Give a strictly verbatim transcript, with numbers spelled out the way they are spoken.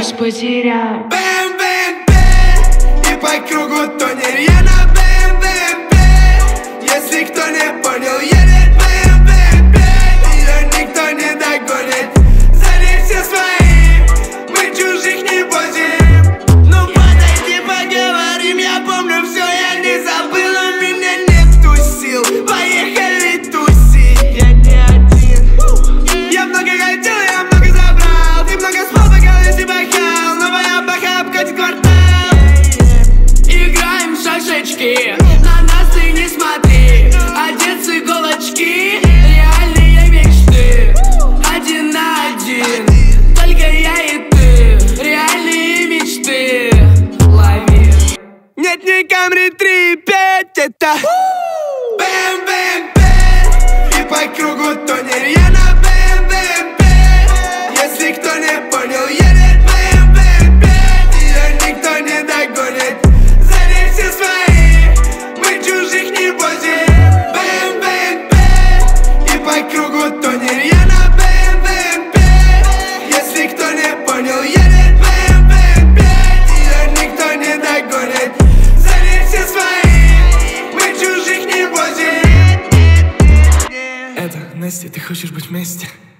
фокус потерял. Бэм, бэм, бэм, и по кругу тонер я на бэм, бэм, бэм. Если кто не понял, едет бэм, бэм, бэм. Ее никто не догонит. Сзади все свои, мы чужих не возим. Ну подойди, поговорим, я помню все, я не забыл, у меня нету сил. Поехали тусить, я не один. Я много хотел, я много забрал. Ты много спал, пока если бахал. Новая баха обкатит квартал. Играем в шашечки, на нас ты не смотри. Одет с иголочки, реальные мечты. Один на один, только я и ты. Реальные мечты, лови. Нет ни Камри три пять, это бэм, бэм, бэм. И по кругу тонер я на бэм, бэм, бэм. Если кто не понял, едет бэм, бэм, бэм. Ее никто не догонит. Сзади все свои, мы чужих не возим. Бэм, бэм, бэм. И по кругу тонер я на бэм, бэм, бэм. Если кто не понял, едет бэм, бэм, бэм. Ее никто не догонит. Сзади все свои, мы чужих не возим. Это, Настя, ты хочешь быть вместе?